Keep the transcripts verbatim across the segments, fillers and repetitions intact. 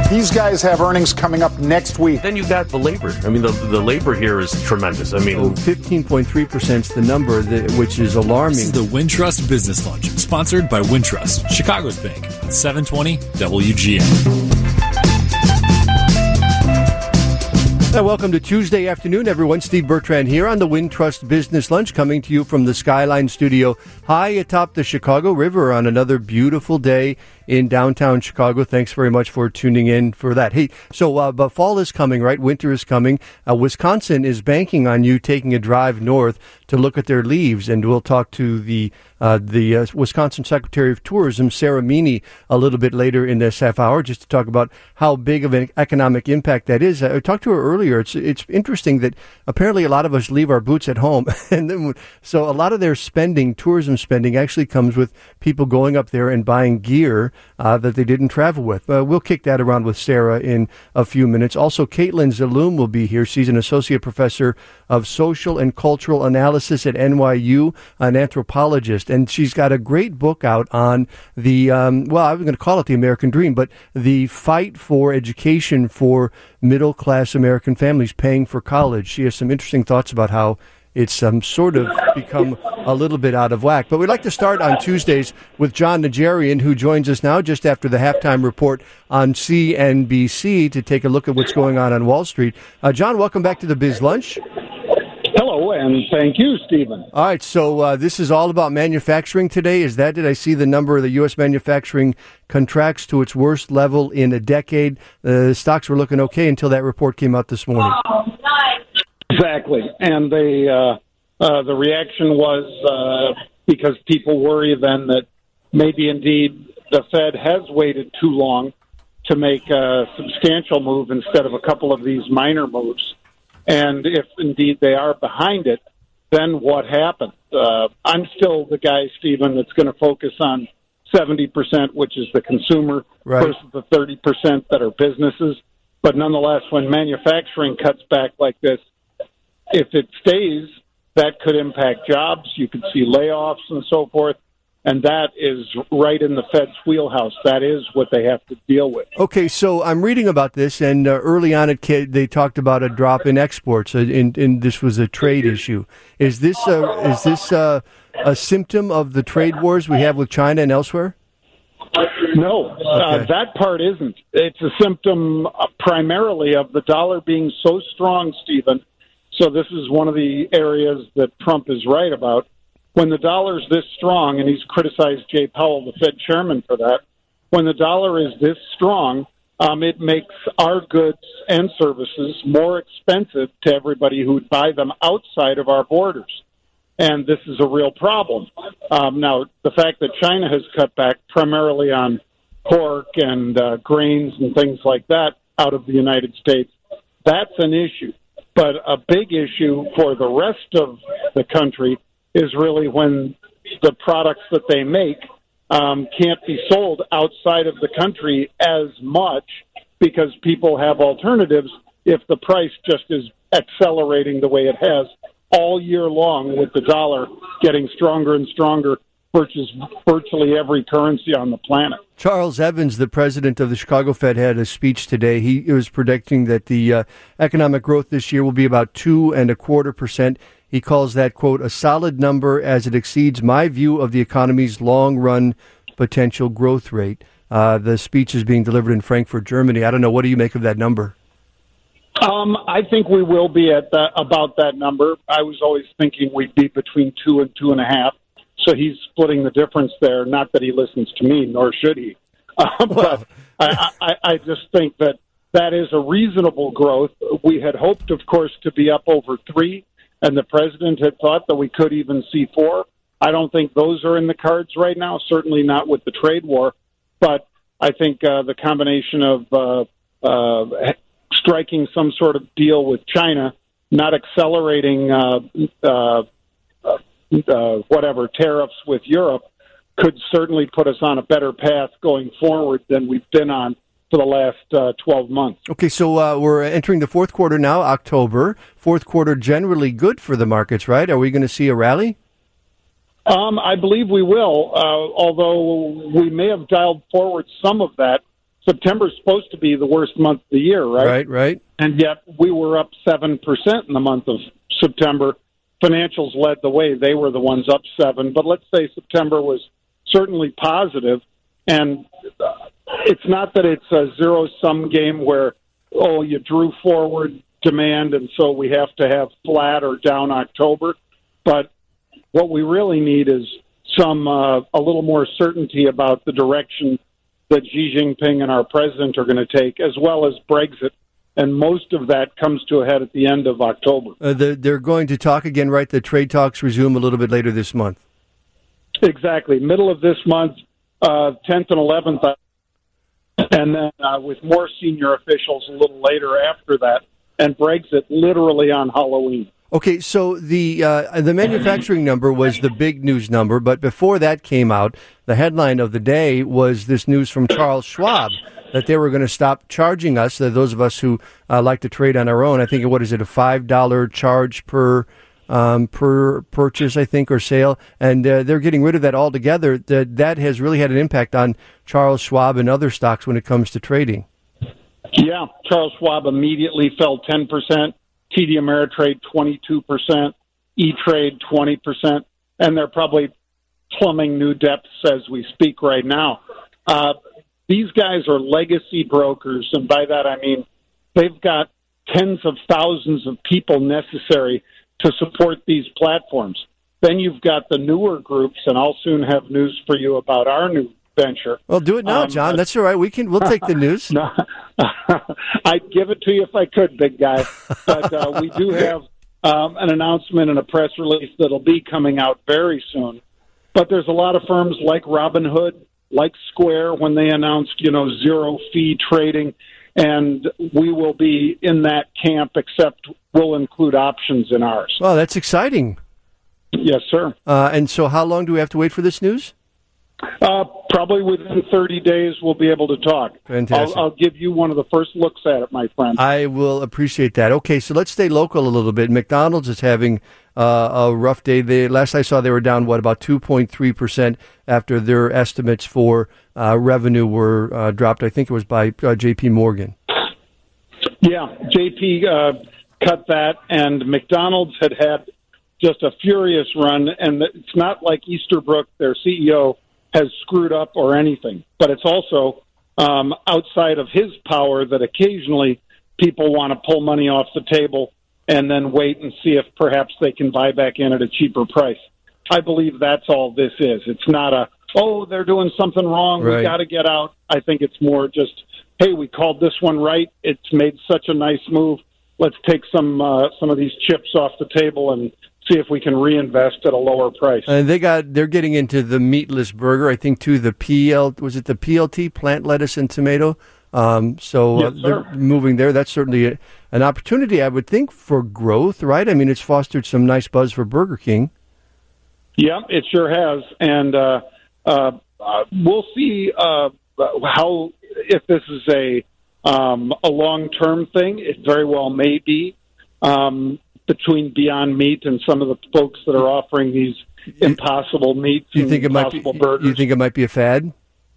These guys have earnings coming up next week. Then you've got the labor. I mean, the, the labor here is tremendous. I mean, oh, fifteen point three percent is the number, that, which is alarming. This is the Wintrust Business Lunch, sponsored by Wintrust, Chicago's bank, seven twenty W G N. Uh, welcome to Tuesday afternoon, everyone. Steve Bertrand here on the Wintrust Business Lunch, coming to you from the Skyline Studio high atop the Chicago River on another beautiful day in downtown Chicago. Thanks very much for tuning in for that. Hey, so uh, but fall is coming, right? Winter is coming. Uh, Wisconsin is banking on you taking a drive north to look at their leaves, and we'll talk to the uh, the uh, Wisconsin Secretary of Tourism, Sarah Meany, a little bit later in this half hour, just to talk about how big of an economic impact that is. I talked to her earlier. It's it's interesting that apparently a lot of us leave our boots at home, and then so a lot of their spending, tourism spending, actually comes with people going up there and buying gear Uh, that they didn't travel with. Uh, we'll kick that around with Sarah in a few minutes. Also, Caitlin Zaloom will be here. She's an associate professor of social and cultural analysis at N Y U, an anthropologist, and she's got a great book out on the, um, well, I was going to call it the American Dream, but the fight for education for middle-class American families paying for college. She has some interesting thoughts about how it's um, sort of become a little bit out of whack. But we'd like to start on Tuesdays with Jon Najarian, who joins us now just after the halftime report on C N B C to take a look at what's going on on Wall Street. Uh, John, welcome back to the Biz Lunch. Hello, and thank you, Stephen. All right, so uh, this is all about manufacturing today. Is that, did I see the number of the U S manufacturing contracts to its worst level in a decade? The uh, stocks were looking okay until that report came out this morning. Oh, nice. Exactly, and they, uh, uh, the reaction was uh, because people worry then that maybe indeed the Fed has waited too long to make a substantial move instead of a couple of these minor moves. And if indeed they are behind it, then what happens? Uh, I'm still the guy, Stephen, that's going to focus on seventy percent, which is the consumer, right, versus the thirty percent that are businesses. But nonetheless, when manufacturing cuts back like this, if it stays, that could impact jobs. You could see layoffs and so forth. And that is right in the Fed's wheelhouse. That is what they have to deal with. Okay, so I'm reading about this, and uh, early on at K- they talked about a drop in exports, uh, and, and this was a trade issue. Is this uh, is this uh, a symptom of the trade wars we have with China and elsewhere? No, okay. uh, that part isn't. It's a symptom uh, primarily of the dollar being so strong, Stephen. So this is one of the areas that Trump is right about. When the dollar's this strong, and he's criticized Jay Powell, the Fed chairman, for that, when the dollar is this strong, um, it makes our goods and services more expensive to everybody who would buy them outside of our borders. And this is a real problem. Um, now, the fact that China has cut back primarily on pork and uh, grains and things like that out of the United States, that's an issue. But a big issue for the rest of the country is really when the products that they make um, can't be sold outside of the country as much because people have alternatives if the price just is accelerating the way it has all year long with the dollar getting stronger and stronger versus virtually every currency on the planet. Charles Evans, the president of the Chicago Fed, had a speech today. He was predicting that the uh, economic growth this year will be about two and a quarter percent. He calls that, quote, a solid number as it exceeds my view of the economy's long-run potential growth rate. Uh, the speech is being delivered in Frankfurt, Germany. I don't know. What do you make of that number? Um, I think we will be at that, about that number. I was always thinking we'd be between two and two and a half. So he's splitting the difference there. Not that he listens to me, nor should he. Uh, but I, I, I just think that that is a reasonable growth. We had hoped, of course, to be up over three. And the president had thought that we could even see four. I don't think those are in the cards right now, certainly not with the trade war. But I think uh, the combination of uh, uh, striking some sort of deal with China, not accelerating uh, uh, uh, whatever tariffs with Europe, could certainly put us on a better path going forward than we've been on for the last uh, twelve months. Okay, so uh, we're entering the fourth quarter now, October. Fourth quarter generally good for the markets, right? Are we going to see a rally? Um, I believe we will, uh, although we may have dialed forward some of that September's supposed to be the worst month of the year, right? Right, right. And yet we were up seven percent in the month of September. Financials led the way. They were the ones up seven. But let's say September was certainly positive. And it's not that it's a zero-sum game where, oh, you drew forward demand, and so we have to have flat or down October. But what we really need is some uh, a little more certainty about the direction that Xi Jinping and our president are going to take, as well as Brexit. And most of that comes to a head at the end of October. Uh, the, they're going to talk again, right? The trade talks resume a little bit later this month. Exactly. Middle of this month, uh, tenth and eleventh, and then uh, with more senior officials a little later after that, and Brexit literally on Halloween. Okay, so the uh, the manufacturing number was the big news number, but before that came out, the headline of the day was this news from Charles Schwab that they were going to stop charging us, uh, those of us who uh, like to trade on our own. I think, what is it, a five dollar charge per um, per purchase, I think, or sale, and uh, they're getting rid of that altogether. That that has really had an impact on Charles Schwab and other stocks when it comes to trading. Yeah, Charles Schwab immediately fell ten percent. T D Ameritrade twenty-two percent, E-Trade twenty percent, and they're probably plumbing new depths as we speak right now. Uh, these guys are legacy brokers, and by that I mean they've got tens of thousands of people necessary to support these platforms. Then you've got the newer groups, and I'll soon have news for you about our new venture. Well, do it now, um, John. That's all right. We can. We'll take the news. No, I'd give it to you if I could, big guy. But uh, we do have um, an announcement and a press release that'll be coming out very soon. But there's a lot of firms like Robinhood, like Square, when they announced, you know, zero fee trading, and we will be in that camp. Except we'll include options in ours. Well, that's exciting. Yes, sir. Uh, and so, how long do we have to wait for this news? Uh, probably within thirty days, we'll be able to talk. Fantastic. I'll, I'll give you one of the first looks at it, my friend. I will appreciate that. Okay, so let's stay local a little bit. McDonald's is having uh, a rough day. They, last I saw, they were down, what, about two point three percent after their estimates for uh, revenue were uh, dropped. I think it was by uh, J P Morgan. Yeah, J P uh, cut that, and McDonald's had had just a furious run, and it's not like Easterbrook, their C E O, has screwed up or anything. But it's also um, outside of his power that occasionally people want to pull money off the table and then wait and see if perhaps they can buy back in at a cheaper price. I believe that's all this is. It's not a, oh, they're doing something wrong, right, we got to get out. I think it's more just, hey, we called this one right. It's made such a nice move. Let's take some uh, some of these chips off the table and see if we can reinvest at a lower price. And they got they're getting into the meatless burger. I think too the P L was it the P L T, plant lettuce and tomato. Um, so yes, uh, they're moving there. That's certainly a, an opportunity, I would think, for growth, right? I mean, it's fostered some nice buzz for Burger King. Yeah, it sure has, and uh, uh, uh, we'll see uh, how if this is a um, a long term thing. It very well may be. Um, between Beyond Meat and some of the folks that are offering these impossible meats you and think it might be, burgers. You think it might be a fad?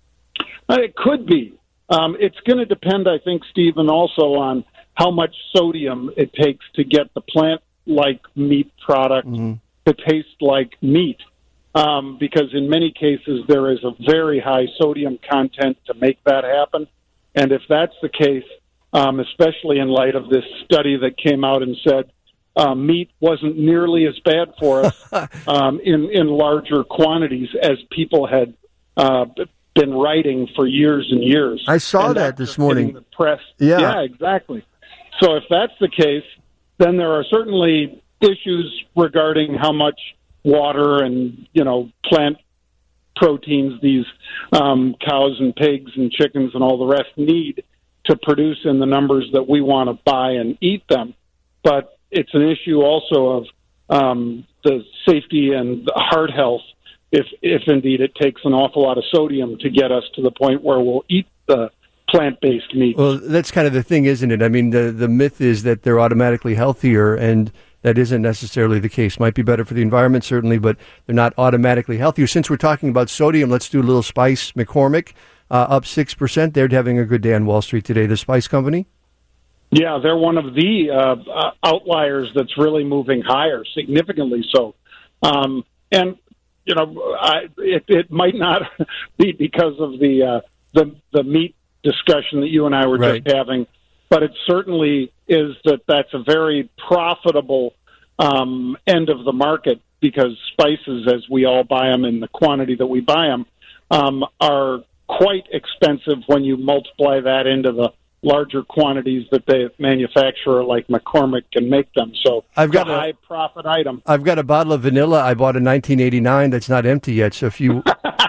Uh, it could be. Um, it's going to depend, I think, Stephen, also on how much sodium it takes to get the plant-like meat product mm-hmm. to taste like meat. Um, because in many cases there is a very high sodium content to make that happen. And if that's the case, um, especially in light of this study that came out and said, Uh, meat wasn't nearly as bad for us um, in, in larger quantities as people had uh, been writing for years and years. I saw and that this morning. The press. Yeah. yeah, exactly. So if that's the case, then there are certainly issues regarding how much water and, you know, plant proteins these um, cows and pigs and chickens and all the rest need to produce in the numbers that we want to buy and eat them. But it's an issue also of um, the safety and the heart health, if if indeed it takes an awful lot of sodium to get us to the point where we'll eat the plant-based meat. Well, that's kind of the thing, isn't it? I mean, the, the myth is that they're automatically healthier, and that isn't necessarily the case. Might be better for the environment, certainly, but they're not automatically healthier. Since we're talking about sodium, let's do a little Spice McCormick. uh, up six percent. They're having a good day on Wall Street today. The Spice Company? Yeah, they're one of the uh, uh, outliers that's really moving higher, significantly so. Um, and, you know, I, it, it might not be because of the, uh, the the meat discussion that you and I were right. just having, but it certainly is that that's a very profitable um, end of the market, because spices, as we all buy them in the quantity that we buy them, um, are quite expensive when you multiply that into the larger quantities that the manufacturer like McCormick can make them. So I've got a high profit item. I've got a bottle of vanilla I bought in nineteen eighty-nine that's not empty yet. So if you,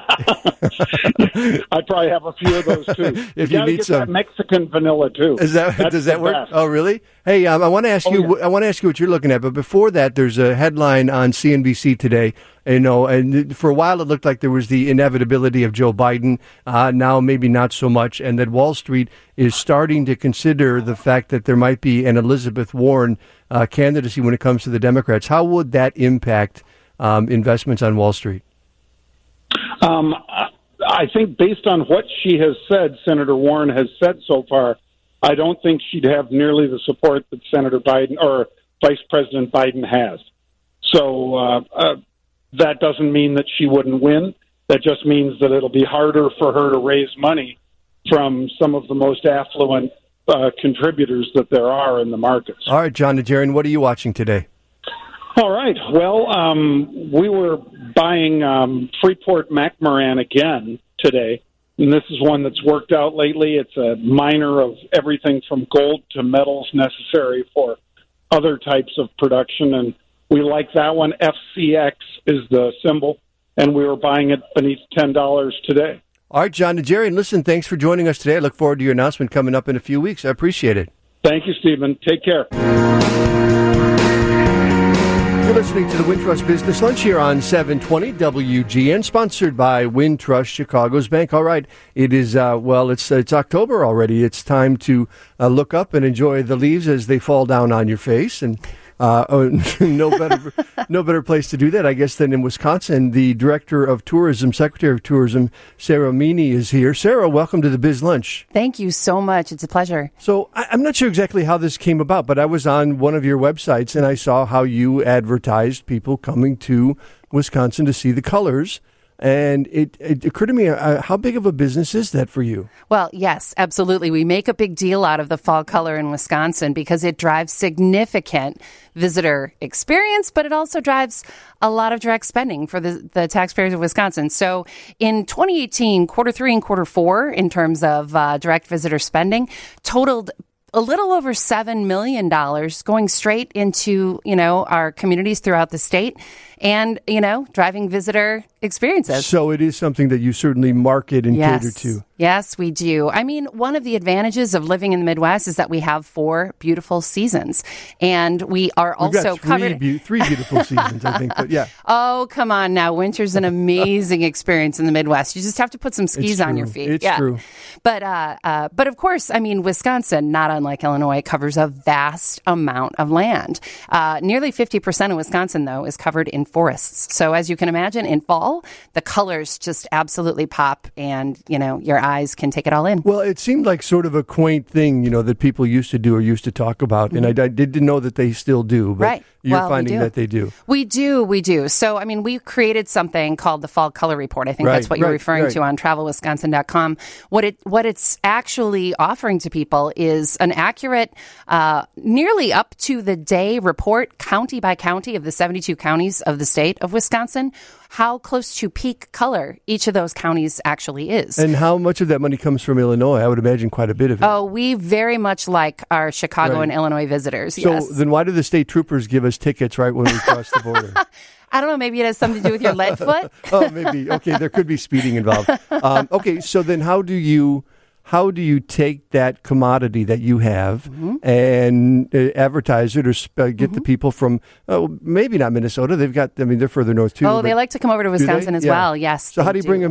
I probably have a few of those too. If you, you need get some that Mexican vanilla too. Is that That's does that the work? best. Oh, really? Hey, um, I want to ask Oh, you. yeah. I want to ask you what you're looking at. But before that, there's a headline on C N B C today. You know, and for a while it looked like there was the inevitability of Joe Biden. Uh, now maybe not so much, and that Wall Street is starting to consider the fact that there might be an Elizabeth Warren uh, candidacy when it comes to the Democrats. How would that impact um, investments on Wall Street? Um, I think based on what she has said, Senator Warren has said so far, I don't think she'd have nearly the support that Senator Biden or Vice President Biden has. So uh, uh, that doesn't mean that she wouldn't win. That just means that it'll be harder for her to raise money from some of the most affluent uh, contributors that there are in the markets. All right, John Najarian, what are you watching today? All right. Well, um, we were buying um, Freeport McMoran again today, and this is one that's worked out lately. It's a miner of everything from gold to metals necessary for other types of production, and we like that one. F C X is the symbol, and we were buying it beneath ten dollars today. All right, John Najarian, listen, thanks for joining us today. I look forward to your announcement coming up in a few weeks. I appreciate it. Thank you, Stephen. Take care. You're listening to the Wintrust Business Lunch here on seven twenty W G N, sponsored by Wintrust Chicago's Bank. All right, it is, uh, well, it's it's October already. It's time to uh, look up and enjoy the leaves as they fall down on your face. And uh, no better no better place to do that, I guess, than in Wisconsin. The Director of Tourism, Secretary of Tourism, Sarah Meany, is here. Sarah, welcome to the Biz Lunch. Thank you so much. It's a pleasure. So I, I'm not sure exactly how this came about, but I was on one of your websites and I saw how you advertised people coming to Wisconsin to see the colors. And it, it occurred to me, uh, how big of a business is that for you? Well, yes, absolutely. We make a big deal out of the fall color in Wisconsin because it drives significant visitor experience, but it also drives a lot of direct spending for the, the taxpayers of Wisconsin. So in twenty eighteen, quarter three and quarter four, in terms of uh, direct visitor spending, totaled a little over seven million dollars going straight into, you know, our communities throughout the state and, you know, driving visitor experiences. So it is something that you certainly market and yes. cater to. Yes, we do. I mean, one of the advantages of living in the Midwest is that we have four beautiful seasons. And we are We've also got three covered. Be- three beautiful seasons, I think. But yeah. Oh, come on now. Winter's an amazing experience in the Midwest. You just have to put some skis It's on true. your feet. It's yeah. true. But, uh, uh, but of course, I mean, Wisconsin, not unlike Illinois, covers a vast amount of land. Uh, nearly fifty percent of Wisconsin, though, is covered in forests. So as you can imagine, in fall, the colors just absolutely pop and, you know, your eyes can take it all in. Well, it seemed like sort of a quaint thing, you know, that people used to do or used to talk about. Mm-hmm. And I, I didn't know that they still do. But right. You're well, finding we do. that they do. We do. We do. So, I mean, we created something called the Fall Color Report. I think right, that's what you're right, referring right. to on travel wisconsin dot com. What it what it's actually offering to people is an accurate, uh, nearly up to the day report, county by county of the seventy-two counties of the state of Wisconsin, how close to peak color each of those counties actually is. And how much of that money comes from Illinois? I would imagine quite a bit of it. Oh, we very much like our Chicago right. and Illinois visitors. So yes. then why do the state troopers give us tickets right when we cross the border? I don't know. Maybe it has something to do with your lead foot. Oh, maybe. Okay, there could be speeding involved. Um, okay, so then how do you how do you take that commodity that you have mm-hmm. and uh, advertise it or uh, get mm-hmm. the people from uh, maybe not Minnesota? They've got. I mean, they're further north too. Oh, they like to come over to Wisconsin as yeah. well. Yes. So how do you do. bring them in?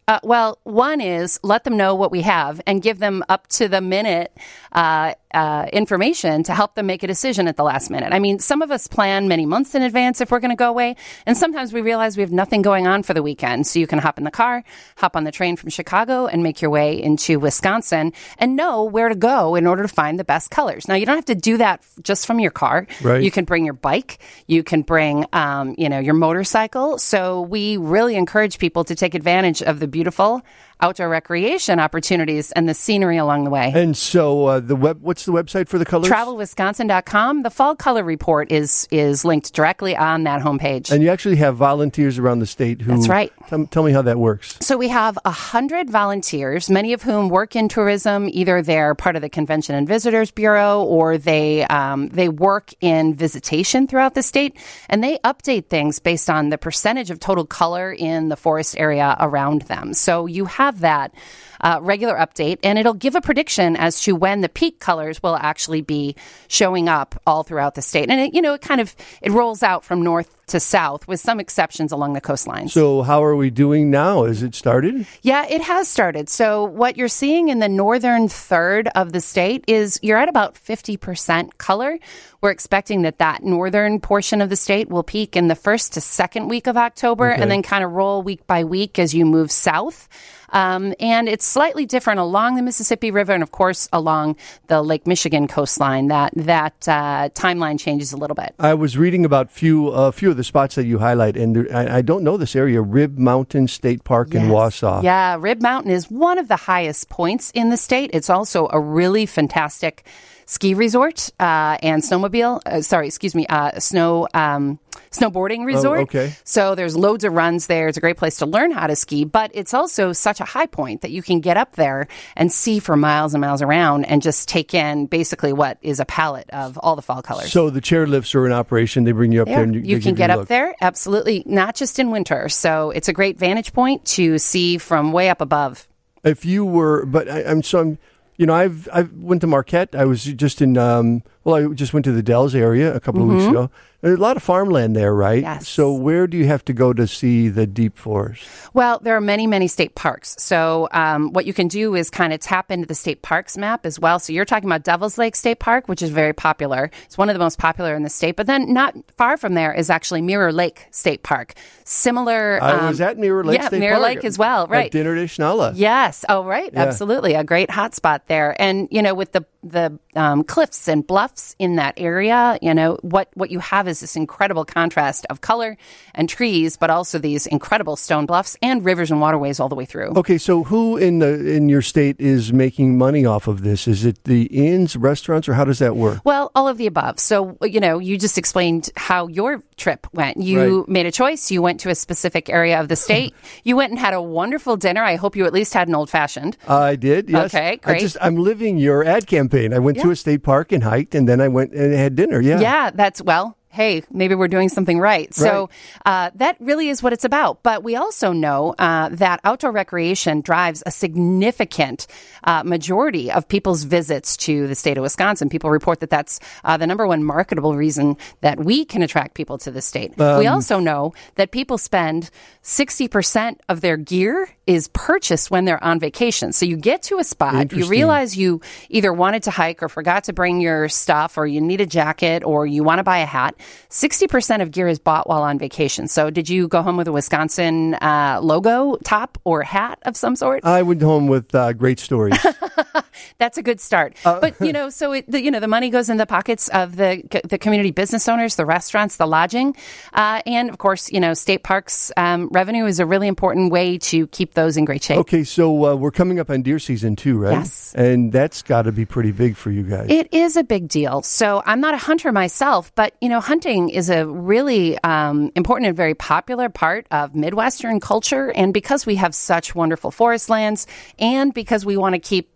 Uh, well, one is let them know what we have and give them up to the minute uh, uh, information to help them make a decision at the last minute. I mean, some of us plan many months in advance if we're going to go away, and sometimes we realize we have nothing going on for the weekend. So you can hop in the car, hop on the train from Chicago, and make your way into Wisconsin and know where to go in order to find the best colors. Now, you don't have to do that just from your car. Right. You can bring your bike. You can bring, um, you know, your motorcycle. So we really encourage people to take advantage of the beautiful outdoor recreation opportunities and the scenery along the way. And so uh, the web, what's the website for the colors? travel wisconsin dot com. The fall color report is is linked directly on that homepage. And you actually have volunteers around the state who... That's right. Tell, tell me how that works. So we have one hundred volunteers, many of whom work in tourism. Either they're part of the Convention and Visitors Bureau or they um, they work in visitation throughout the state. And they update things based on the percentage of total color in the forest area around them. So you have that uh, regular update, and it'll give a prediction as to when the peak colors will actually be showing up all throughout the state. And it, you know, it kind of it rolls out from north to south with some exceptions along the coastlines. So how are we doing now? Is it started? Yeah, it has started. So what you're seeing in the northern third of the state is you're at about fifty percent color. We're expecting that that northern portion of the state will peak in the first to second week of October Okay. and then kind of roll week by week as you move south. Um, and it's slightly different along the Mississippi River and, of course, along the Lake Michigan coastline. That that uh, timeline changes a little bit. I was reading about few a uh, few of the spots that you highlight, and there, I, I don't know this area, Rib Mountain State Park in Yes. Wausau. Yeah, Rib Mountain is one of the highest points in the state. It's also a really fantastic ski resort uh, and snowmobile. Uh, sorry, excuse me, uh, snow um, snowboarding resort. Oh, okay. So there's loads of runs there. It's a great place to learn how to ski, but it's also such a high point that you can get up there and see for miles and miles around and just take in basically what is a palette of all the fall colors. So the chairlifts are in operation. They bring you up there, There. and you, You they can give get you a up look. there, absolutely, not just in winter. So it's a great vantage point to see from way up above. If you were, but I, I'm so I'm, you know, I've I went to Marquette. I was just in, um, well, I just went to the Dells area a couple of weeks ago. There's a lot of farmland there, right? Yes. So where do you have to go to see the deep forest? Well, there are many, many state parks. So um, what you can do is kind of tap into the state parks map as well. So you're talking about Devil's Lake State Park, which is very popular. It's one of the most popular in the state. But then not far from there is actually Mirror Lake State Park. Similar. I um, was at Mirror Lake yeah, State Mirror Park. Lake as well, right. At Dinner de Schnalla. Yes. Oh, right. Yeah. Absolutely. A great hot spot there. And, you know, with the the um, cliffs and bluffs in that area, you know, what, what you have is this incredible contrast of color and trees, but also these incredible stone bluffs and rivers and waterways all the way through. Okay, so who in the in your state is making money off of this? Is it the inns, restaurants, or how does that work? Well, all of the above. So, you know, you just explained how your trip went. You Right. made a choice. You went to a specific area of the state. You went and had a wonderful dinner. I hope you at least had an old fashioned. I did, yes. Okay, great. I just, I'm living your ad campaign. I went to Yeah. a state park and hiked, and then I went and had dinner. Yeah. Yeah, that's, well, hey, maybe we're doing something right. So uh, that really is what it's about. But we also know uh, that outdoor recreation drives a significant uh, majority of people's visits to the state of Wisconsin. People report that that's uh, the number one marketable reason that we can attract people to the state. Um, we also know that people spend sixty percent of their gear is purchased when they're on vacation. So you get to a spot, you Interesting. realize you either wanted to hike or forgot to bring your stuff, or you need a jacket, or you want to buy a hat. sixty percent of gear is bought while on vacation. So did you go home with a Wisconsin uh, logo top or hat of some sort? I went home with uh, great stories. That's a good start. Uh, but, you know, so, it, the, you know, the money goes in the pockets of the the community business owners, the restaurants, the lodging. Uh, and, of course, you know, state parks um, revenue is a really important way to keep those in great shape. Okay, so uh, we're coming up on deer season too, right? Yes. And that's got to be pretty big for you guys. It is a big deal. So I'm not a hunter myself, but, you know, hunting is a really um, important and very popular part of Midwestern culture. And because we have such wonderful forest lands and because we want to keep the deer population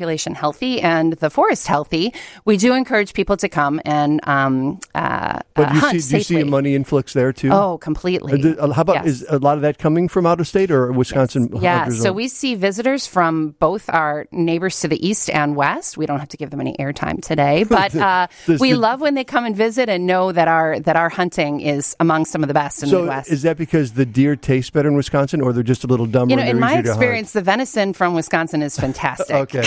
population healthy and the forest healthy, we do encourage people to come and um, uh, but uh, you hunt see, do you see safely. a money influx there too? Oh, completely. Uh, How about Yes. is a lot of that coming from out of state or Wisconsin? Yes. Yeah, hunters so or- we see visitors from both our neighbors to the east and west. We don't have to give them any airtime today, but uh, Does we the- love when they come and visit and know that our that our hunting is among some of the best in So the Midwest. is that because the deer taste better in Wisconsin, or they're just a little dumber? You know, and in they're my easier to hunt? experience, the venison from Wisconsin is fantastic. Okay.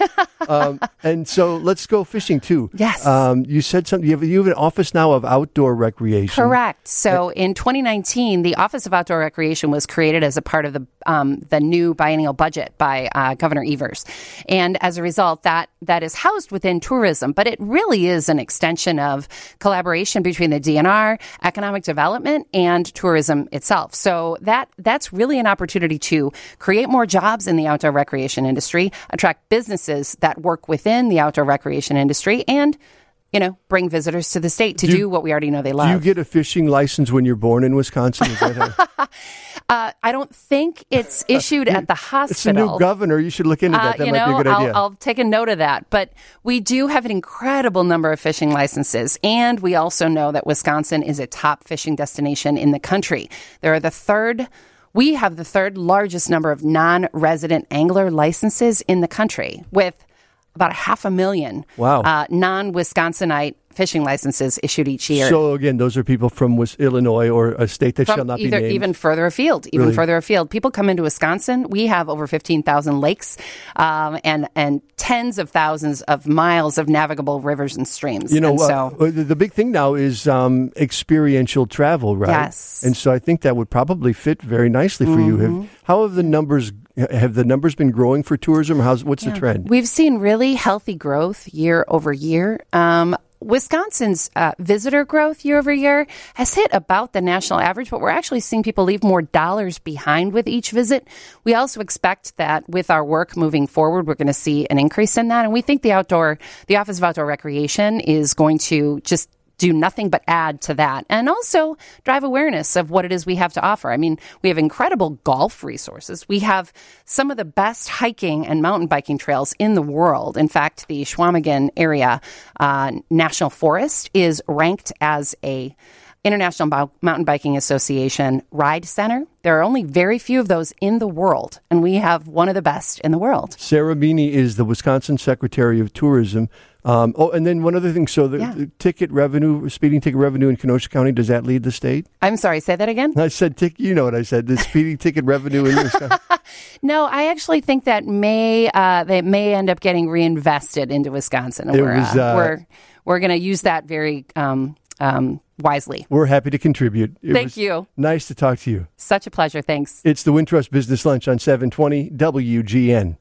um, and so let's go fishing too. Yes. Um, you said something. You have, you have an office now of outdoor recreation. Correct. So in twenty nineteen, the Office of Outdoor Recreation was created as a part of the um, the new biennial budget by uh, Governor Evers, and as a result, that that is housed within tourism. But it really is an extension of collaboration between the D N R, economic development, and tourism itself. So that that's really an opportunity to create more jobs in the outdoor recreation industry, attract businesses that work within the outdoor recreation industry, and you know, bring visitors to the state to Do do, you- what we already know they love. Do you get a fishing license when you're born in Wisconsin? Is that how, Uh, I don't think it's issued at the hospital. it's a new governor. You should look into that. Uh, That you might know, be a good I'll, idea. I'll take a note of that. But we do have an incredible number of fishing licenses. And we also know that Wisconsin is a top fishing destination in the country. There are the third, we have the third largest number of non-resident angler licenses in the country, with about a half a million Wow. uh, non-Wisconsinite fishing licenses issued each year. So again, those are people from Wis- Illinois or a state that From shall not either, be named. even further afield, even Really? further afield. People come into Wisconsin. We have over fifteen thousand lakes um, and and tens of thousands of miles of navigable rivers and streams. You know, and so, uh, the, the big thing now is um, experiential travel, right? Yes. And so I think that would probably fit very nicely for you. Mm-hmm. Have, how have the numbers have the numbers been growing for tourism? How's what's the trend? we've seen really healthy growth year over year. Um, Wisconsin's uh, visitor growth year over year has hit about the national average, but we're actually seeing people leave more dollars behind with each visit. We also expect that with our work moving forward, we're going to see an increase in that. And we think the outdoor, the Office of Outdoor Recreation is going to just do nothing but add to that, and also drive awareness of what it is we have to offer. I mean, we have incredible golf resources. We have some of the best hiking and mountain biking trails in the world. In fact, the Schwamigan Area uh, National Forest is ranked as a International Bo- Mountain Biking Association ride center. There are only very few of those in the world, and we have one of the best in the world. Sarah Meany is the Wisconsin Secretary of Tourism. Um, oh, and then one other thing. So the, Yeah. the ticket revenue, speeding ticket revenue in Kenosha County, does that lead the state? I'm sorry, say that again? I said, tic, you know what I said, the speeding ticket revenue in Wisconsin. No, I actually think that may uh, they may end up getting reinvested into Wisconsin. And It we're, was, uh, uh, we're we're going to use that very um, um, wisely. We're happy to contribute. It Thank was you. Nice to talk to you. Such a pleasure. Thanks. It's the Wintrust Business Lunch on seven twenty W G N.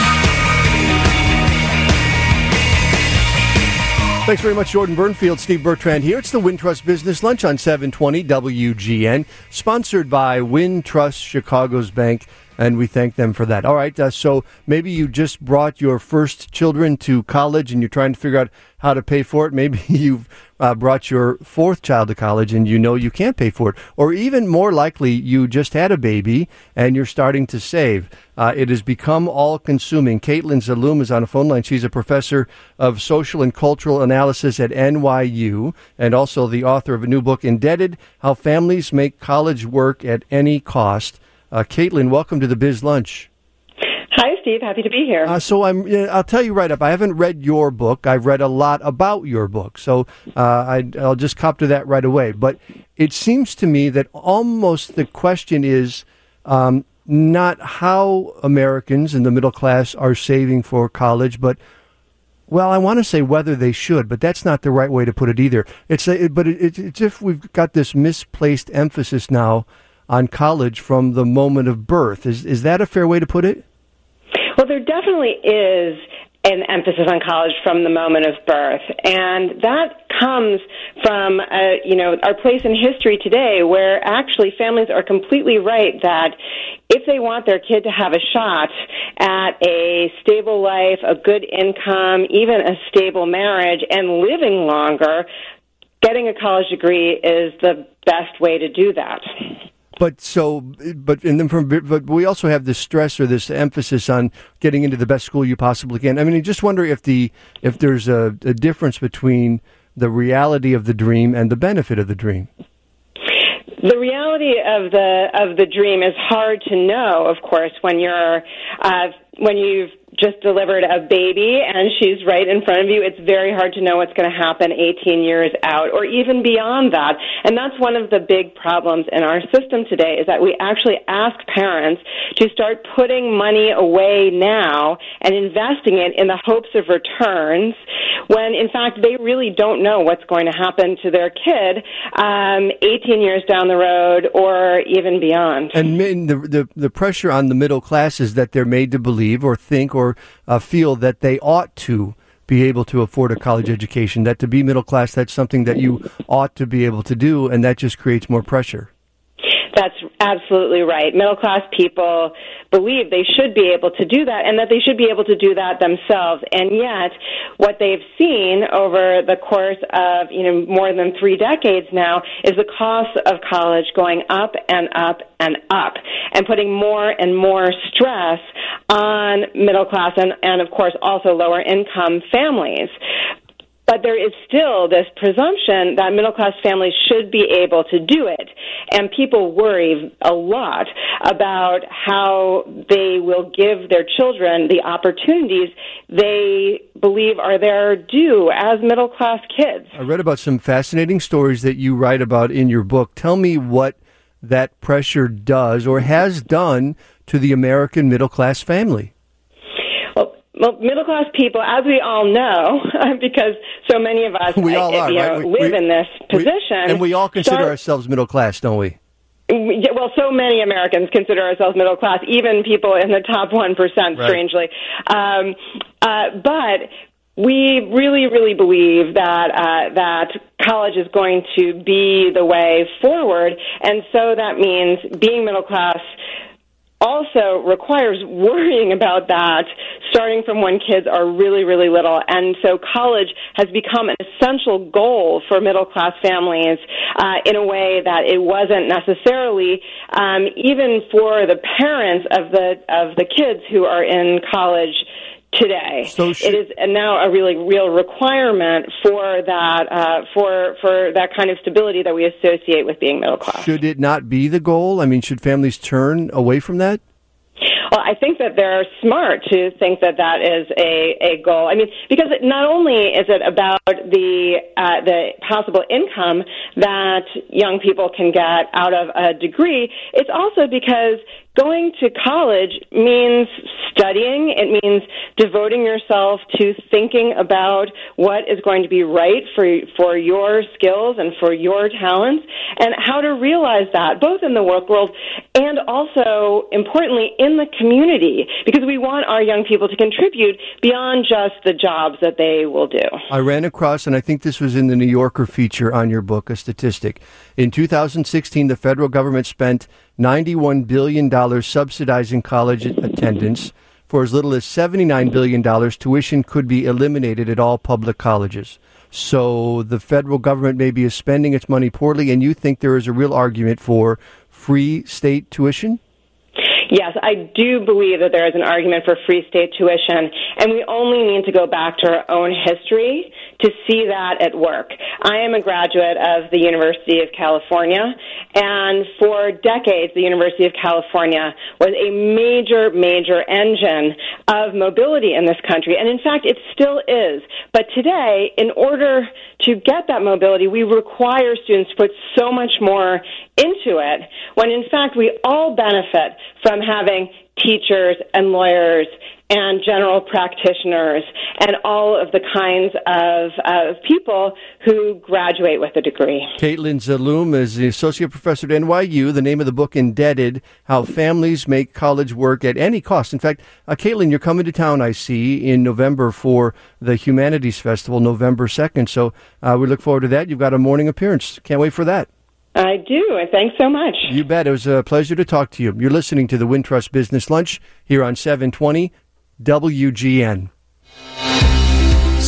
Thanks very much, Jordan Burnfield. Steve Bertrand here. It's the Wintrust Business Lunch on seven twenty W G N, sponsored by Wintrust Chicago's Bank, and we thank them for that. All right, uh, so maybe you just brought your first children to college and you're trying to figure out how to pay for it. Maybe you've uh, brought your fourth child to college and you know you can't pay for it. Or even more likely, you just had a baby and you're starting to save. Uh, it has become all-consuming. Caitlin Zaloom is on a phone line. She's a professor of social and cultural analysis at N Y U and also the author of a new book, Indebted, How Families Make College Work at Any Cost. Uh, Caitlin, welcome to the Biz Lunch. Hi, Steve. Happy to be here. Uh, so I'm. You know, I'll tell you right up. I haven't read your book. I've read a lot about your book. So uh, I, I'll just cop to that right away. But it seems to me that almost the question is um, not how Americans in the middle class are saving for college, but well, I want to say whether they should, but that's not the right way to put it either. It's a, but it, it's if we've got this misplaced emphasis now on college from the moment of birth. Is is that a fair way to put it? Well, there definitely is an emphasis on college from the moment of birth, and that comes from, uh, you know, our place in history today, where actually families are completely right that if they want their kid to have a shot at a stable life, a good income, even a stable marriage, and living longer, getting a college degree is the best way to do that. But so, but and then from, but we also have this stress or this emphasis on getting into the best school you possibly can. I mean, I just wonder if the if there's a, a difference between the reality of the dream and the benefit of the dream. The reality of the of the dream is hard to know, of course, when you're uh, when you've just delivered a baby and she's right in front of you. It's very hard to know what's going to happen eighteen years out or even beyond that. And that's one of the big problems in our system today, is that we actually ask parents to start putting money away now and investing it in the hopes of returns, when in fact they really don't know what's going to happen to their kid um, eighteen years down the road or even beyond. And the, the the pressure on the middle class is that they're made to believe or think or uh, feel that they ought to be able to afford a college education, that to be middle class, that's something that you ought to be able to do, and that just creates more pressure. That's absolutely right. Middle-class people believe they should be able to do that and that they should be able to do that themselves. And yet, what they've seen over the course of, you know, more than three decades now is the cost of college going up and up and up and putting more and more stress on middle-class and, and, of course, also lower-income families. But there is still this presumption that middle-class families should be able to do it. And people worry a lot about how they will give their children the opportunities they believe are their due as middle-class kids. I read about some fascinating stories that you write about in your book. Tell me what that pressure does or has done to the American middle-class family. Well, middle-class people, as we all know, because so many of us we all uh, are, you know, right? we, live we, in this position. We, and we all consider start, ourselves middle class, don't we? we? Well, so many Americans consider ourselves middle class, even people in the top one percent, right. strangely. Um, uh, but we really, really believe that uh, that college is going to be the way forward, and so that means being middle class also requires worrying about that starting from when kids are really, really little. And so college has become an essential goal for middle-class families uh, in a way that it wasn't necessarily um, even for the parents of the of the kids who are in college today. So should, it is now a really real requirement for that uh, for for that kind of stability that we associate with being middle class. Should it not be the goal? I mean, should families turn away from that? Well, I think that they're smart to think that that is a, a goal. I mean, because not only is it about the uh, the possible income that young people can get out of a degree, it's also because going to college means studying. It means devoting yourself to thinking about what is going to be right for for your skills and for your talents, and how to realize that both in the work world and also, importantly, in the community, because we want our young people to contribute beyond just the jobs that they will do. I ran across, and I think this was in the New Yorker feature on your book, a statistic. In two thousand sixteen, the federal government spent ninety-one billion dollars subsidizing college attendance. For as little as seventy-nine billion dollars, tuition could be eliminated at all public colleges. So the federal government maybe is spending its money poorly, and you think there is a real argument for free state tuition? Yes, I do believe that there is an argument for free state tuition, and we only need to go back to our own history to see that at work. I am a graduate of the University of California, and for decades, the University of California was a major, major engine of mobility in this country, and in fact, it still is. But today, in order to get that mobility, we require students to put so much more into it, when in fact, we all benefit from having teachers and lawyers and general practitioners and all of the kinds of, of people who graduate with a degree. Caitlin Zaloom is the associate professor at N Y U. The name of the book, Indebted, How Families Make College Work at Any Cost. In fact, uh, Caitlin, you're coming to town, I see, in November for the Humanities Festival, November second. So uh, we look forward to that. You've got a morning appearance. Can't wait for that. I do, and thanks so much. You bet. It was a pleasure to talk to you. You're listening to the Wintrust Business Lunch here on seven twenty W G N.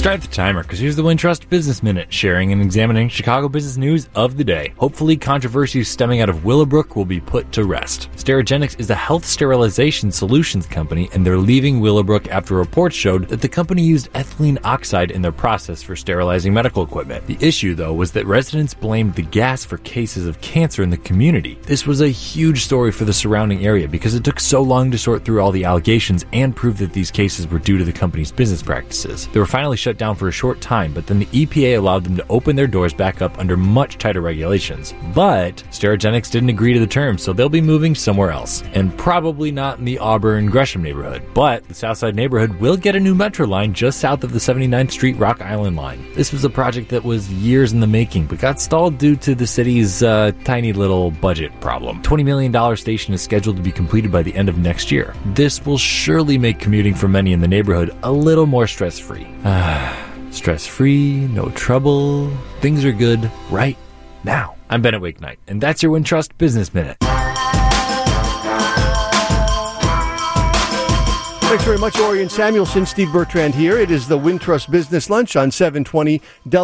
Start the timer, because here's the Wintrust Business Minute, sharing and examining Chicago business news of the day. Hopefully, controversies stemming out of Willowbrook will be put to rest. Sterigenics is a health sterilization solutions company, and they're leaving Willowbrook after reports showed that the company used ethylene oxide in their process for sterilizing medical equipment. The issue, though, was that residents blamed the gas for cases of cancer in the community. This was a huge story for the surrounding area because it took so long to sort through all the allegations and prove that these cases were due to the company's business practices. They were finally shut down for a short time, but then the E P A allowed them to open their doors back up under much tighter regulations. But Sterigenics didn't agree to the terms, so they'll be moving somewhere else, and probably not in the Auburn-Gresham neighborhood. But the Southside neighborhood will get a new metro line just south of the seventy-ninth Street Rock Island line. This was a project that was years in the making, but got stalled due to the city's uh, tiny little budget problem. twenty million dollars station is scheduled to be completed by the end of next year. This will surely make commuting for many in the neighborhood a little more stress-free. Stress-free, no trouble, things are good right now. I'm Bennett Wakenight, and that's your Wintrust Business Minute. Thanks very much, Orion Samuelson. Steve Bertrand here. It is the Wintrust Business Lunch on seven twenty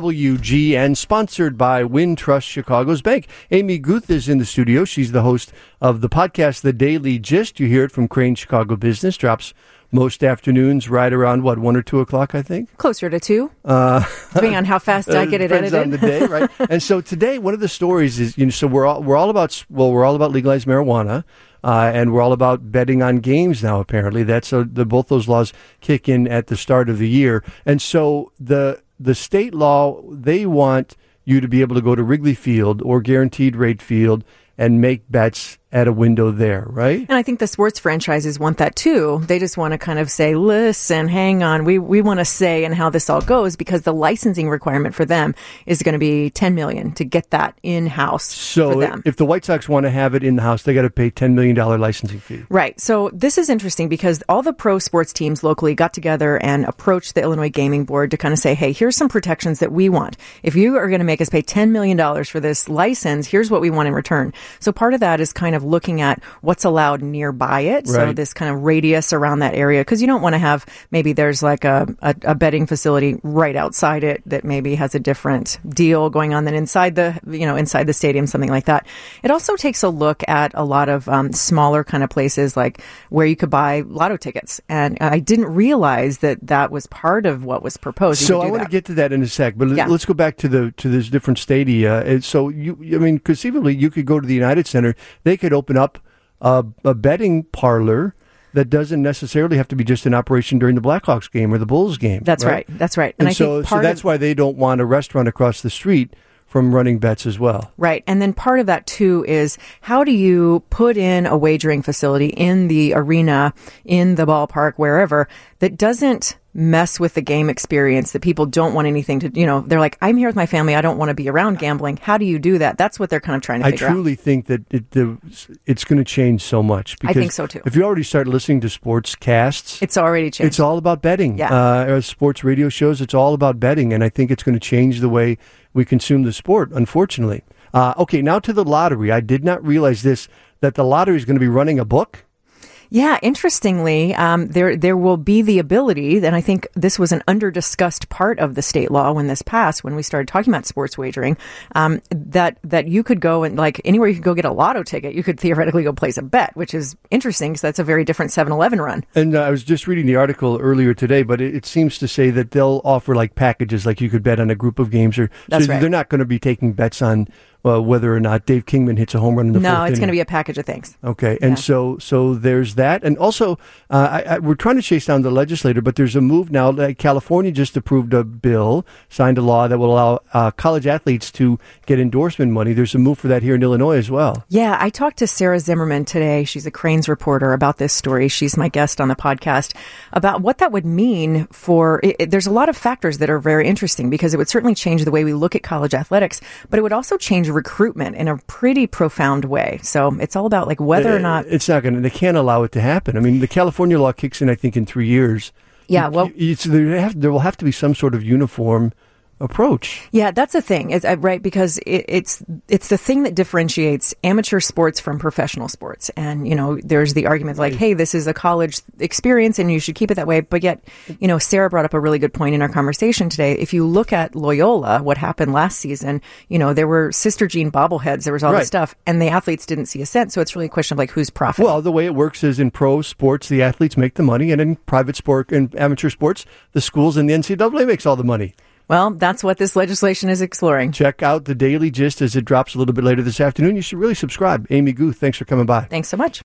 W G N, sponsored by Wintrust Chicago's Bank. Amy Guth is in the studio. She's the host of the podcast, The Daily Gist. You hear it from Crane Chicago Business. Drops most afternoons right around, what, one or two o'clock, I think? Closer to two, uh, depending on how fast I get it edited. edited. On the day, right? And so today, one of the stories is, you know, so we're all, we're all about, well, we're all about legalized marijuana. Uh, and we're all about betting on games now, apparently. That's a, the, both those laws kick in at the start of the year. And so the the state law, they want you to be able to go to Wrigley Field or Guaranteed Rate Field and make bets at a window there, right? And I think the sports franchises want that too. They just want to kind of say, listen, hang on, we we want to say and how this all goes, because the licensing requirement for them is going to be ten million dollars to get that in-house so for them. If the White Sox want to have it in-house, they got to pay ten million dollars licensing fee. Right. So this is interesting because all the pro sports teams locally got together and approached the Illinois Gaming Board to kind of say, hey, here's some protections that we want. If you are going to make us pay ten million dollars for this license, here's what we want in return. So part of that is kind of looking at what's allowed nearby it. Right. So this kind of radius around that area, because you don't want to have, maybe there's like a, a, a betting facility right outside it that maybe has a different deal going on than inside the, you know, inside the stadium, something like that. It also takes a look at a lot of um, smaller kind of places like where you could buy lotto tickets. And I didn't realize that that was part of what was proposed. So I want to get to that in a sec, but yeah. let's go back to the to this different stadia. And so you, I mean, conceivably, you could go to the United Center. They could open up a, a betting parlor that doesn't necessarily have to be just in operation during the Blackhawks game or the Bulls game. That's right. right. That's right. And, and I so, think part so that's of, why they don't want a restaurant across the street from running bets as well. Right. And then part of that, too, is how do you put in a wagering facility in the arena, in the ballpark, wherever, that doesn't mess with the game experience, that people don't want anything to, you know, they're like, I'm here with my family, I don't want to be around gambling. How do you do that? That's what they're kind of trying to figure out. I truly out. think that it, the, it's going to change so much. Because I think so, too. If you already start listening to sports casts, it's already changed. It's all about betting. Yeah. Uh, sports radio shows, it's all about betting. And I think it's going to change the way we consume the sport, unfortunately. Uh, okay, now to the lottery. I did not realize this, that the lottery is going to be running a book. Yeah, interestingly, um, there there will be the ability, and I think this was an under-discussed part of the state law when this passed, when we started talking about sports wagering, um, that that you could go and, like, anywhere you could go get a lotto ticket, you could theoretically go place a bet, which is interesting because that's a very different seven eleven run. And uh, I was just reading the article earlier today, but it, it seems to say that they'll offer, like, packages, like you could bet on a group of games. Or That's so right. They're not going to be taking bets on Uh, whether or not Dave Kingman hits a home run in the no, fourth inning. No, it's going to be a package of things. Okay, and yeah. so so there's that. And also, uh, I, I, we're trying to chase down the legislator, but there's a move now. Like California just approved a bill, signed a law that will allow uh, college athletes to get endorsement money. There's a move for that here in Illinois as well. Yeah, I talked to Sarah Zimmerman today. She's a Cranes reporter about this story. She's my guest on the podcast about what that would mean for, it, it, there's a lot of factors that are very interesting because it would certainly change the way we look at college athletics, but it would also change recruitment in a pretty profound way. So it's all about like whether or not it's not going to. They can't allow it to happen. I mean, the California law kicks in, I think, in three years. Yeah, well, it's, there, have, there will have to be some sort of uniform approach. Yeah, that's the thing, it's, uh, right? Because it, it's it's the thing that differentiates amateur sports from professional sports. And, you know, there's the argument like, hey, this is a college experience and you should keep it that way. But yet, you know, Sarah brought up a really good point in our conversation today. If you look at Loyola, what happened last season, you know, there were Sister Jean bobbleheads, there was all Right. this stuff, and the athletes didn't see a cent. So it's really a question of like, who's profiting? Well, the way it works is in pro sports, the athletes make the money, and in private sport and amateur sports, the schools and the N C double A makes all the money. Well, that's what this legislation is exploring. Check out the Daily Gist as it drops a little bit later this afternoon. You should really subscribe. Amy Guth, thanks for coming by. Thanks so much.